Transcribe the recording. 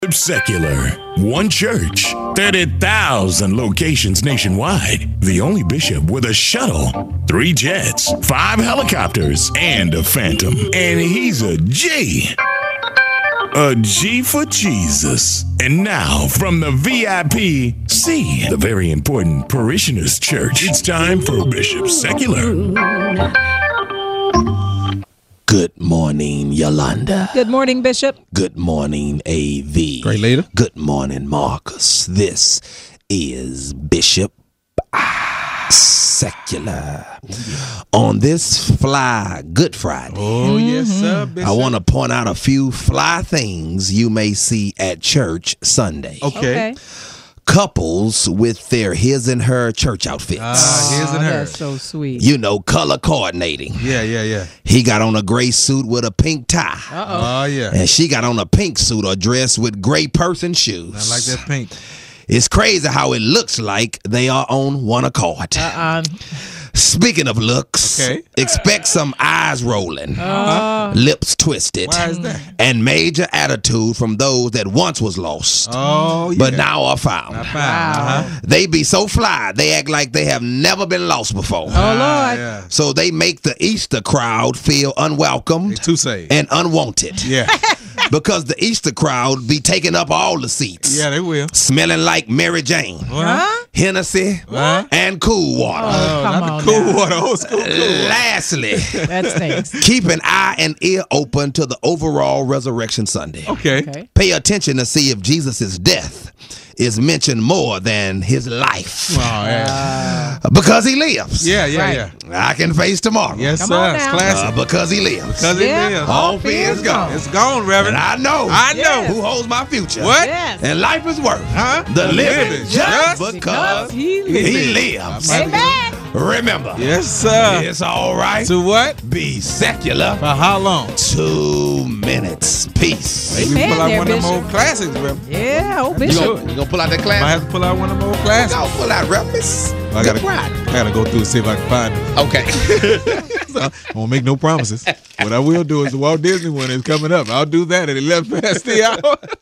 Secular. One church. 30,000 locations nationwide. The only bishop with a shuttle. 3 jets. 5 helicopters. And a Phantom. And he's a G. A G for Jesus. And now, from the VIP, C, the very important Parishioners Church, it's time for Bishop Secular. Good morning, Yolanda. Good morning, Bishop. Good morning, AV. Great leader. Good morning, Marcus. This is Bishop Secular. On this fly Good Friday. Oh, yes, sir, Bishop. I want to point out a few fly things you may see at church Sunday. Okay. Couples with their his and her church outfits. His and her. That's so sweet. You know, color coordinating. Yeah. He got on a gray suit with a pink tie. Oh, yeah. And she got on a pink suit or dress with gray person shoes. I like that pink. It's crazy how it looks like they are on one accord. Speaking of looks, Okay. expect some eyes rolling, lips twisted, Why is that? and major attitude from those that once was lost, Oh, yeah. but now are found. They be so fly, they act like they have never been lost before. Oh, Lord. Yeah. So they make the Easter crowd feel unwelcomed Too saved. and unwanted. Yeah. Because the Easter crowd be taking up all the seats. Yeah, they will. Smelling like Mary Jane, Hennessy, What? and cool water. Oh, come on Cool now. water, old school cool water. Lastly, That stinks. keep an eye and ear open to the overall Resurrection Sunday. Okay. Pay attention to see if Jesus' death is mentioned more than his life. Oh, yeah. Because he lives. Yeah. I can face tomorrow. Yes, Come sir. on It's now. classic. Because he lives. Because it Yeah. is. All fear is gone. It's gone, Reverend. And I know I know. who holds my future. What? Yes. And life is worth Huh? the living Living just just because He he lives. Amen. Remember, Yes, sir. it's all right To what? be secular. For how long? 2 minutes. Peace. Maybe Man, pull out there, one of them Bishop. old classics, Reverend. Yeah, oh, You Bishop. gonna pull out that Might class? have to pull out one of them old classics. Go pull out reference. I Good Friday. gotta go through and see if I can find it. Okay. I won't make no promises. What I will do is the Walt Disney one is coming up. I'll do that at 11 past the hour.